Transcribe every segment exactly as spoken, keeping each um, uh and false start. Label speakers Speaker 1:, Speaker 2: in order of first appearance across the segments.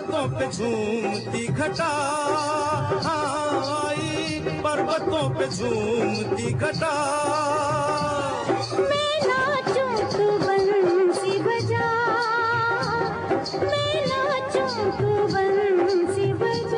Speaker 1: पर्वतों पे झूमती घटा, आई पर्वतों पे झूमती घटा।
Speaker 2: मैं नाचूं तू बंसी बजा, मैं नाचूं तू बंसी बजा।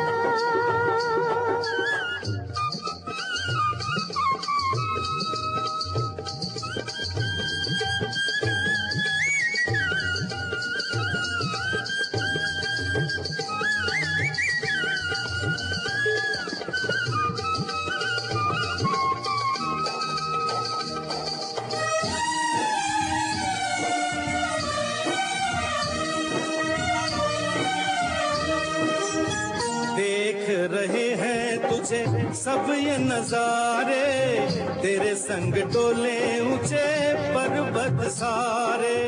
Speaker 1: देख रहे हैं तुझे सब ये नजारे, तेरे संग डोले ऊंचे पर्वत सारे।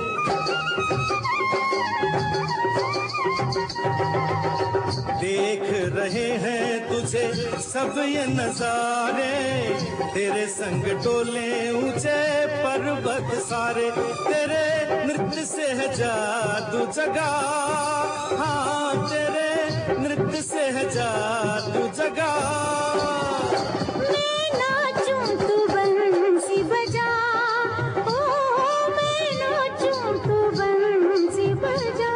Speaker 1: देख रहे हैं तुझे सब ये नजारे, तेरे संग डोले ऊंचे पर्वत सारे। तेरे नृत्य से है जादू जगा, हाँ तेरे नृत्य से है जादू जगा।
Speaker 2: मैं नाचूं तू बंसी बजा, ओ मैं नाचूं तू बंसी बजा।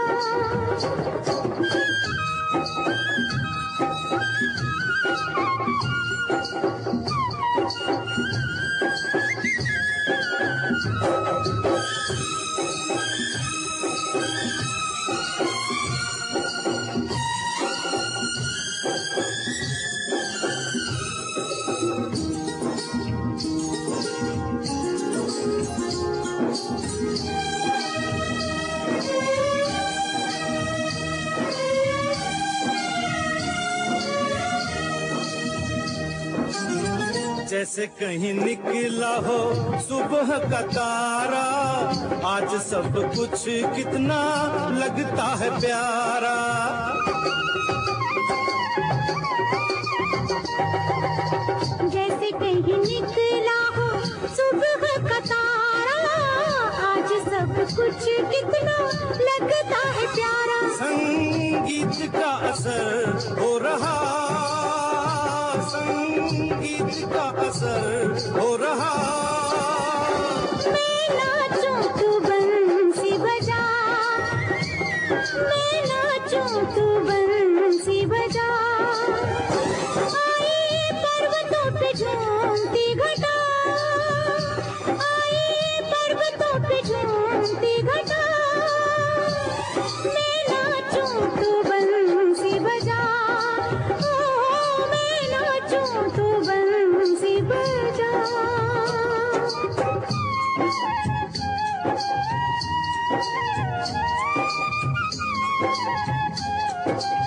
Speaker 1: जैसे कहीं निकला हो सुबह का तारा, आज सब कुछ कितना लगता है प्यारा।
Speaker 2: जैसे कहीं निकला हो सुबह का तारा, आज सब कुछ कितना लगता है प्यारा।
Speaker 1: संगीत का असर हो रहा, संगीत का असर हो रहा।
Speaker 2: मैं नाचूं तू बंसी बजा, मैं नाचूं तू बंसी बजा। आई पर्वतों पे झूमती घटा, आई पर्वतों पे झूमती घटा। मैं नाचूं तू बंसी बजा, ओ मैं नाचूं तू बंसी बजा। Thank you.